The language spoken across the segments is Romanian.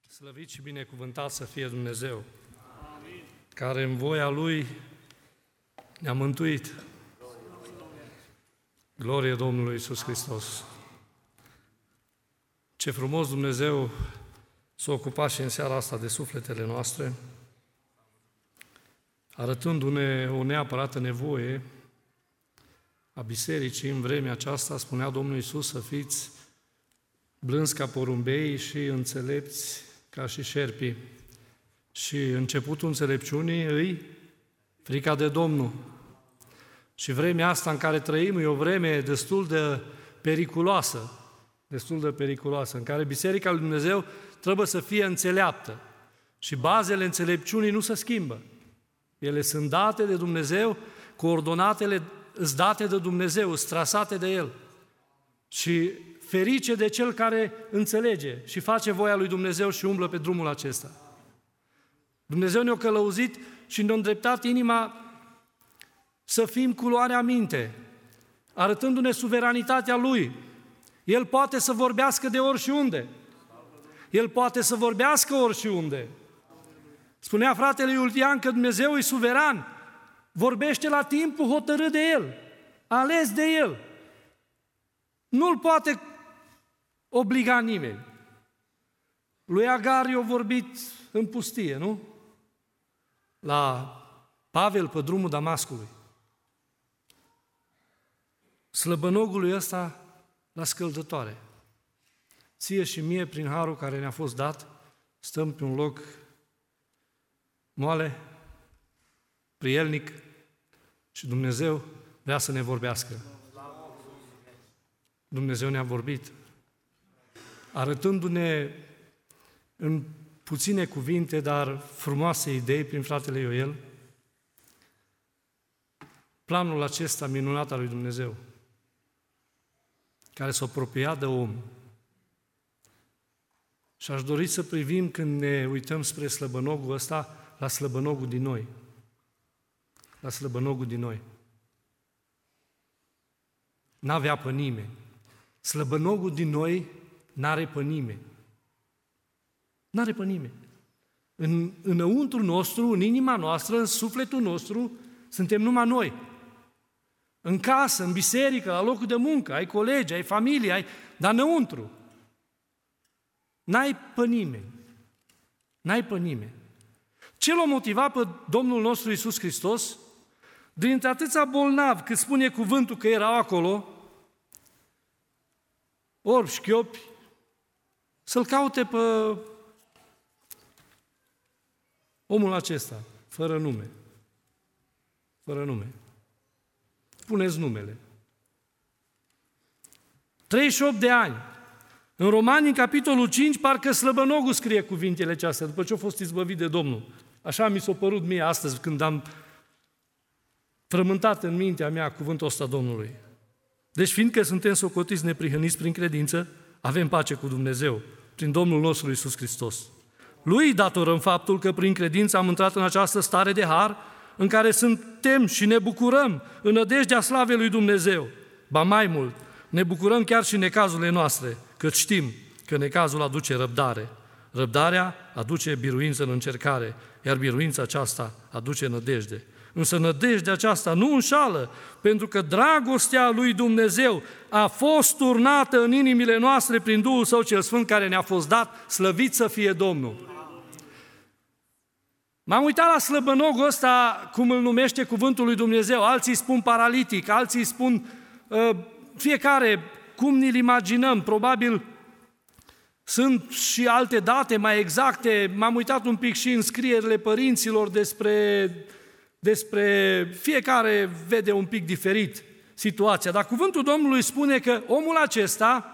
Slăvit și binecuvântat să fie Dumnezeu, care în voia Lui ne-a mântuit. Glorie Domnului Iisus Hristos! Ce frumos Dumnezeu s-a ocupat și în seara asta de sufletele noastre, arătându-ne o neapărată nevoie a bisericii în vremea aceasta. Spunea Domnul Iisus să fiți blânzi ca porumbei și înțelepți ca și șerpii. Și începutul înțelepciunii îi frica de Domnul. Și vremea asta în care trăim e o vreme destul de periculoasă, în care Biserica lui Dumnezeu trebuie să fie înțeleaptă. Și bazele înțelepciunii nu se schimbă. Ele sunt date de Dumnezeu, coordonatele sunt date de Dumnezeu, sunt trasate de El. Și ferice de cel care înțelege și face voia lui Dumnezeu și umblă pe drumul acesta. Dumnezeu ne-a călăuzit și ne-a îndreptat inima să fim cu luarea minte, arătându-ne suveranitatea Lui. El poate să vorbească de oriunde. El poate să vorbească oriunde. Spunea fratele Iultian că Dumnezeu e suveran. Vorbește la timpul hotărât de El, ales de El. Nu-L poate obliga nimeni. Lui Agar i-a vorbit în pustie, nu? La Pavel pe drumul Damascului. Slăbănogului ăsta la scăldătoare. Ție și mie, prin harul care ne-a fost dat, stăm pe un loc moale, prielnic și Dumnezeu vrea să ne vorbească. Dumnezeu ne-a vorbit, arătându-ne în puține cuvinte, dar frumoase idei prin fratele Ioel, planul acesta minunat al lui Dumnezeu, care s-a apropiat de om. Și aș dori să privim, când ne uităm spre slăbănogul ăsta, la slăbănogul din noi. La slăbănogul din noi. N-avea pe nimeni. Slăbănogul din noi n-are pe nimeni. N-are pe nimeni. Înăuntru nostru, în inima noastră, în sufletul nostru, suntem numai noi. În casă, în biserică, la locul de muncă, ai colegi, ai familie, dar înăuntru. N-ai pe nimeni. N-ai pe nimeni. Ce l-a motivat pe Domnul nostru Iisus Hristos? Dintre atâția bolnavi, cât spune cuvântul că erau acolo, orbi, șchiopi, să-l caute pe omul acesta, fără nume. Fără nume. Puneți numele. 38 de ani. În Romani, în capitolul 5, parcă slăbănogul scrie cuvintele acestea, după ce a fost izbăvit de Domnul. Așa mi s-a părut mie astăzi, când am frământat în mintea mea cuvântul ăsta Domnului. Deci, fiindcă suntem socotiți neprihăniți prin credință, avem pace cu Dumnezeu, prin Domnul nostru Iisus Hristos. Lui datorăm faptul că prin credință am intrat în această stare de har, în care suntem și ne bucurăm în nădejdea slavei lui Dumnezeu. Ba mai mult, ne bucurăm chiar și în necazurile noastre, că știm că necazul aduce răbdare. Răbdarea aduce biruință în încercare, iar biruința aceasta aduce nădejde. Însă nădejdea aceasta nu înșală, pentru că dragostea lui Dumnezeu a fost turnată în inimile noastre prin Duhul Său cel Sfânt care ne-a fost dat, slăvit să fie Domnul. M-am uitat la slăbănogul ăsta, cum îl numește cuvântul lui Dumnezeu. Alții spun paralitic, alții spun fiecare cum ni-l imaginăm. Probabil sunt și alte date mai exacte. M-am uitat un pic și în scrierile părinților despre fiecare vede un pic diferit situația. Dar cuvântul Domnului spune că omul acesta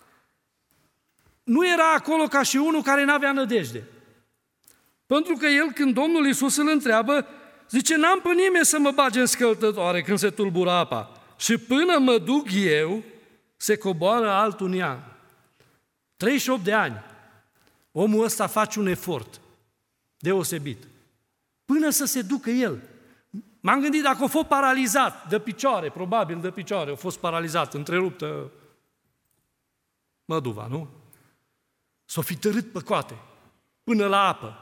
nu era acolo ca și unul care n-avea nădejde. Pentru că el, când Domnul Iisus îl întreabă, zice, n-am pe nimeni să mă bage în scăltătoare când se tulbură apa. Și până mă duc eu, se coboară altul în ea. 38 de ani. Omul ăsta face un efort deosebit. Până să se ducă el. M-am gândit, dacă a fost paralizat de picioare, probabil de picioare, a fost paralizat, întreruptă măduva, nu? S-o fi târât pe coate. până la apă.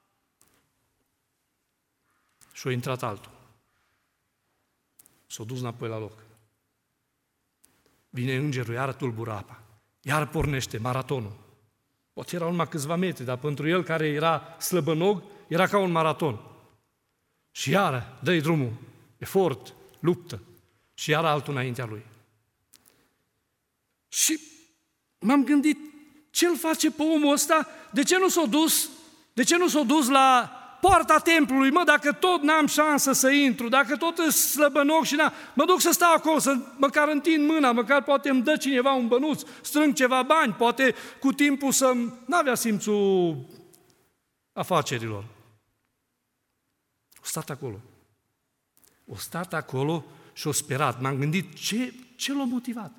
Și a intrat altul. S-a dus înapoi la loc. Vine îngerul, iară tulbură apa. Iar pornește maratonul. Poate erau numai câțiva metri, dar pentru el care era slăbănog, era ca un maraton. Și iară, dă-i drumul, efort, luptă. Și iară altul înaintea lui. Și m-am gândit, ce-l face pe omul ăsta? De ce nu s-a dus? De ce nu s-a dus la poarta templului? Mă, dacă tot n-am șansă să intru, dacă tot îs slăbănoc și mă duc să stau acolo, să măcar întind mâna, măcar poate îmi dă cineva un bănuț, strâng ceva bani, poate cu timpul n-avea simțul afacerilor. O stat acolo și o sperat. M-am gândit, ce l-a motivat?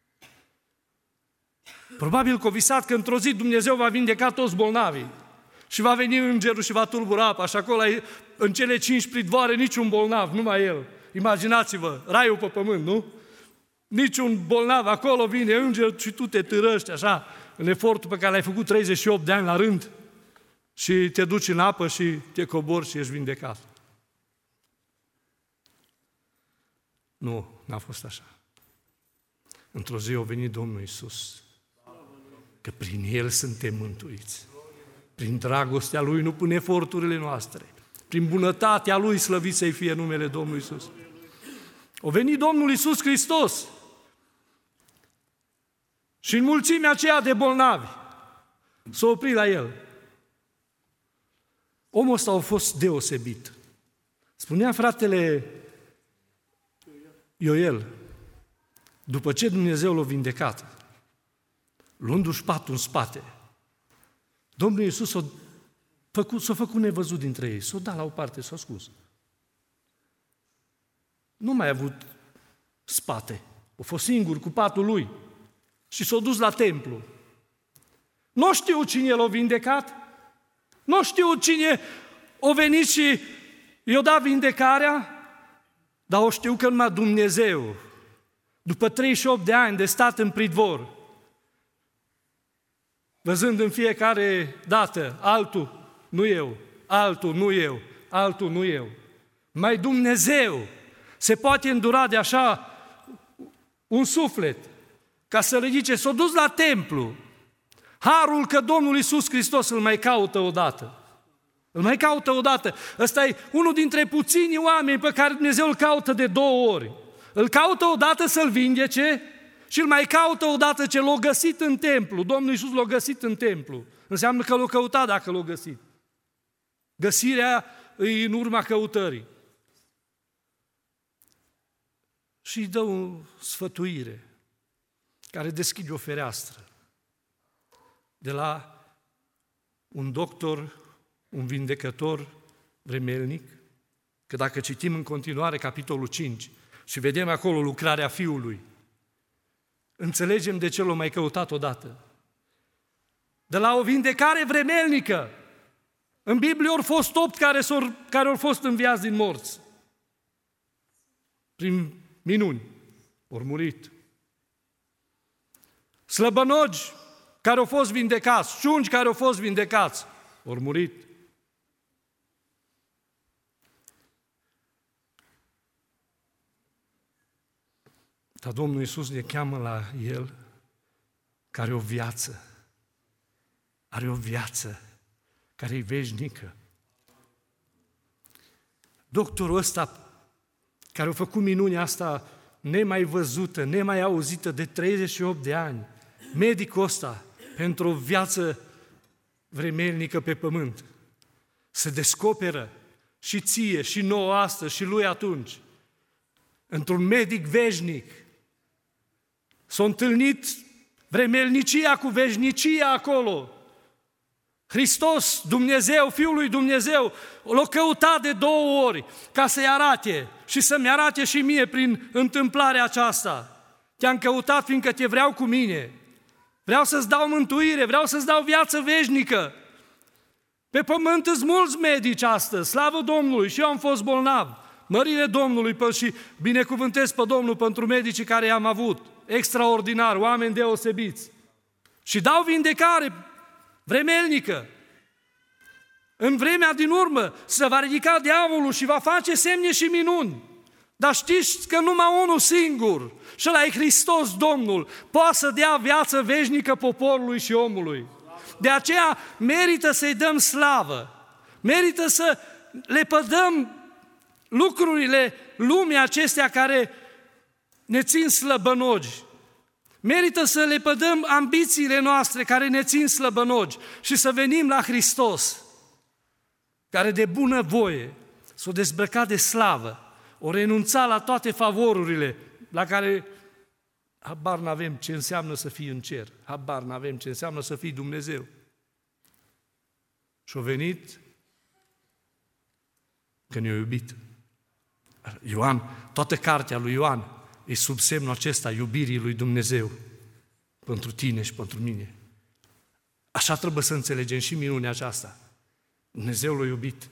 Probabil că a visat că într-o zi Dumnezeu va vindeca toți bolnavii și va veni îngerul și va tulbura apa și acolo în cele 5 pridvoare niciun bolnav, numai el. Imaginați-vă, raiul pe pământ, nu? Niciun bolnav, acolo vine îngerul și tu te târăști așa în efortul pe care l-ai făcut 38 de ani la rând și te duci în apă și te cobori și ești vindecat. Nu, n-a fost așa. Într-o zi a venit Domnul Iisus, că prin El suntem mântuiți. Prin dragostea Lui, nu prin eforturile noastre. Prin bunătatea Lui, slăvit să-i fie numele Domnului Iisus. A venit Domnul Iisus Hristos și în mulțimea aceea de bolnavi s-a oprit la El. Omul ăsta a fost deosebit. Spunea fratele Ioel, după ce Dumnezeu l-a vindecat, luându-și patul în spate, Domnul Iisus s-a făcut nevăzut dintre ei, s-a dat la o parte, s-a scus. Nu mai a avut spate, a fost singur cu patul lui și s-a dus la templu. Nu știu cine l-a vindecat, nu știu cine a venit și i-a dat vindecarea, dar o știu că numai Dumnezeu, după 38 de ani de stat în pridvor, văzând în fiecare dată, altul, nu eu, altul, nu eu, altul, nu eu. Mai Dumnezeu se poate îndura de așa un suflet, ca să le zice, s-a dus la templu, harul că Domnul Iisus Hristos îl mai caută odată. Îl mai caută odată. Ăsta e unul dintre puținii oameni pe care Dumnezeu îl caută de 2 ori. Îl caută odată să-l vindece și îl mai caută odată ce l-a găsit în templu. Domnul Iisus l-a găsit în templu. Înseamnă că l-a căutat dacă l-a găsit. Găsirea e în urma căutării. Și îi dă o sfătuire care deschide o fereastră de la un doctor, un vindecător vremelnic, că dacă citim în continuare capitolul 5 și vedem acolo lucrarea Fiului, înțelegem de ce l-a mai căutat odată. De la o vindecare vremelnică, în Biblie au fost 8 care au fost înviați din morți. Prin minuni, au murit. Slăbănogi care au fost vindecați, ciungi care au fost vindecați, au murit. Dar Domnul Iisus ne cheamă la El, care are o viață, are o viață care e veșnică. Doctorul ăsta, care a făcut minunea asta nemai văzută, nemai auzită de 38 de ani, medicul ăsta, pentru o viață vremelnică pe pământ, se descoperă și ție, și nouă astăzi, și lui atunci, într-un medic veșnic. S-a întâlnit vremelnicia cu veșnicia acolo. Hristos, Dumnezeu, Fiul lui Dumnezeu, l-a căutat de 2 ori ca să-i arate și să-mi arate și mie prin întâmplarea aceasta. Te-am căutat fiindcă te vreau cu mine. Vreau să-ți dau mântuire, vreau să-ți dau viață veșnică. Pe pământ sunt mulți medici astăzi, slavă Domnului, și eu am fost bolnav. Mărire Domnului și binecuvântez pe Domnul pentru medicii care i-am avut. Extraordinar, oameni deosebiți. Și dau vindecare vremelnică. În vremea din urmă se va ridica diavolul și va face semne și minuni. Dar știți că numai unul singur, și ăla e Hristos Domnul, poate să dea viață veșnică poporului și omului. De aceea merită să-i dăm slavă, merită să le pădăm lucrurile lumii acestea care ne țin slăbănogi. Merită să le pădăm ambițiile noastre care ne țin slăbănogi și să venim la Hristos, care de bună voie s-o dezbrăcat de slavă, o renunța la toate favorurile la care habar n-avem ce înseamnă să fii în cer, habar n-avem ce înseamnă să fii Dumnezeu. Și-a venit că ne-a iubit. Ioan, toată cartea lui Ioan e sub semnul acesta, iubirii lui Dumnezeu pentru tine și pentru mine. Așa trebuie să înțelegem și minunea aceasta. Dumnezeu l-a iubit.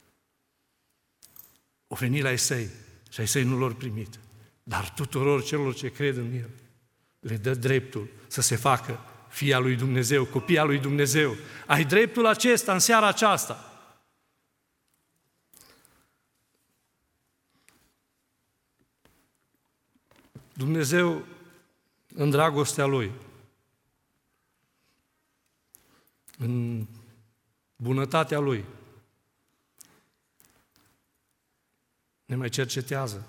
O venit la Isai și Isai nu l-a primit. Dar tuturor celor ce cred în El le dă dreptul să se facă fii al lui Dumnezeu, copii al lui Dumnezeu. Ai dreptul acesta în seara aceasta. Dumnezeu, în dragostea Lui, în bunătatea Lui, ne mai cercetează.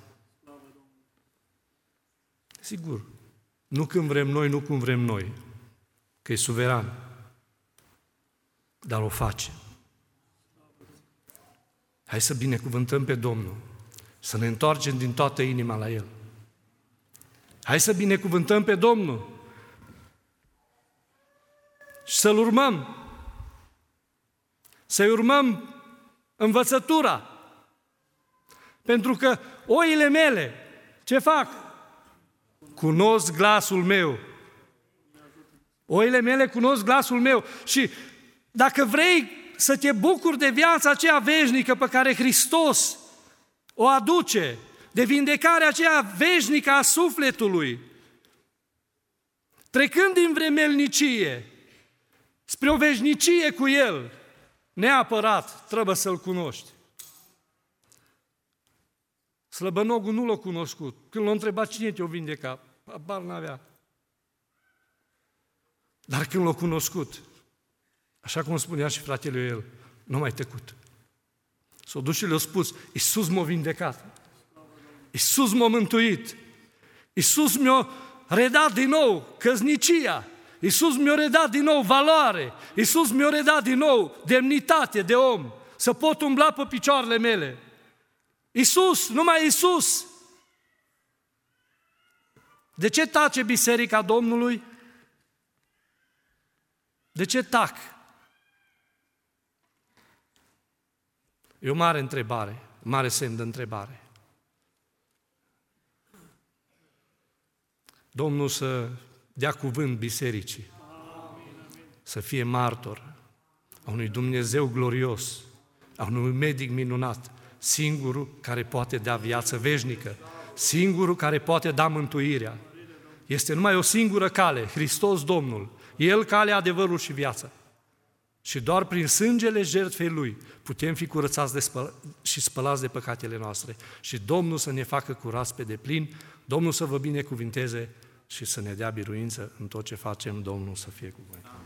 Sigur, nu când vrem noi, nu cum vrem noi, că e suveran, dar o face. Hai să binecuvântăm pe Domnul, să ne întoarcem din toată inima la El. Hai să binecuvântăm pe Domnul și să-L urmăm, să-i urmăm învățătura. Pentru că oile mele, ce fac? Cunosc glasul meu. Oile mele cunosc glasul meu. Și dacă vrei să te bucuri de viața aceea veșnică pe care Hristos o aduce, de vindecarea aceea veșnică a sufletului, trecând din vremelnicie spre o veșnicie cu El, neapărat trebuie să-L cunoști. Slăbănogul nu l-a cunoscut. Când l-a întrebat cine te-o vindeca, habar n-avea. Dar când l-a cunoscut, așa cum spunea și fratele el, nu mai tăcut. S-a dus și le-a spus, Iisus m-a vindecat. Iisus m-a mântuit. Iisus mi-a redat din nou căsnicia. Iisus mi-a redat din nou valoare. Iisus mi-a redat din nou demnitate de om. Să pot umbla pe picioarele mele. Iisus, numai Iisus. De ce tace Biserica Domnului? De ce tac? E o mare întrebare, mare semn de întrebare. Domnul să dea cuvânt bisericii, să fie martor a unui Dumnezeu glorios, a unui medic minunat, singurul care poate da viață veșnică, singurul care poate da mântuirea. Este numai o singură cale, Hristos Domnul, El calea, adevărul și viața. Și doar prin sângele jertfei Lui putem fi curățați și spălați de păcatele noastre. Și Domnul să ne facă curați pe deplin, Domnul să vă binecuvinteze și să ne dea biruință în tot ce facem, Domnul să fie cu voi.